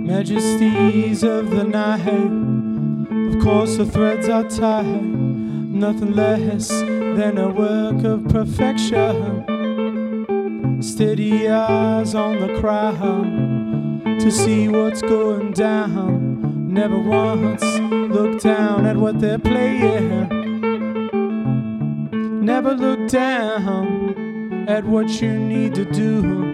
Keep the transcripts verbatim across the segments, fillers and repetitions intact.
Majesties of the night, of course the threads are tied, nothing less than a work of perfection. Steady eyes on the crowd to see what's going down. Never once look down at what they're playing. Never look down at what you need to do.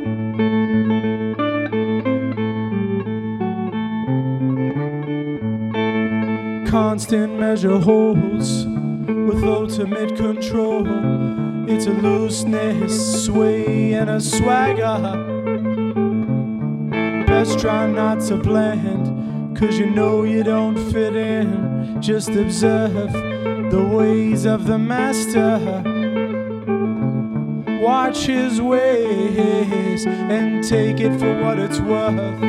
Constant measure holds with ultimate control. It's a looseness, sway, and a swagger. Best try not to blend, cause you know you don't fit in. Just observe the ways of the master. Watch his ways and take it for what it's worth.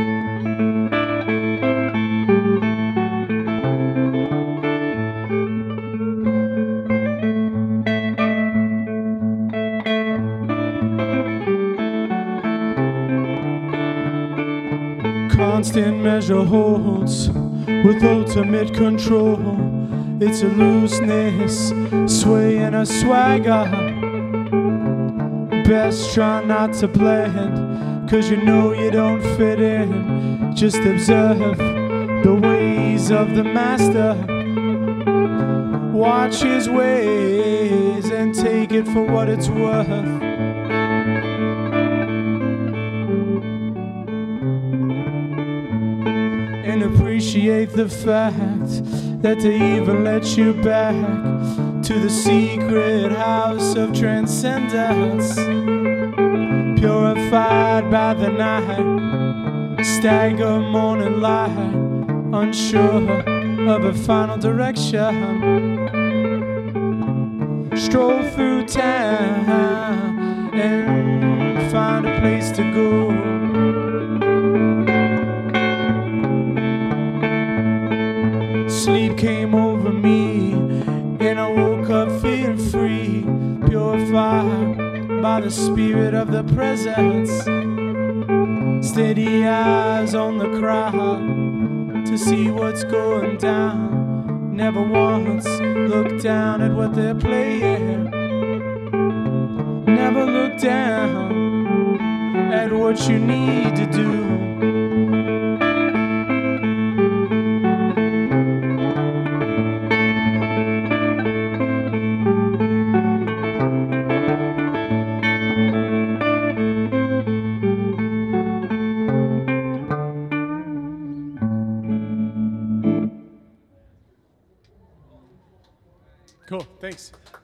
Constant measure holds with ultimate control. It's a looseness, sway, and a swagger. Best try not to blend, cause you know you don't fit in. Just observe the ways of the master. Watch his ways and take it for what it's worth. And appreciate the fact that they even let you back to the secret house of transcendence. Purified by the night, stagger morning light, unsure of a final direction. Stroll through town and find a place to go. Sleep came over me and I woke up feeling free, purified by the spirit of the presence. Steady eyes on the crowd to see what's going down. Never once look down at what they're playing. Never look down at what you need to do. Cool, thanks.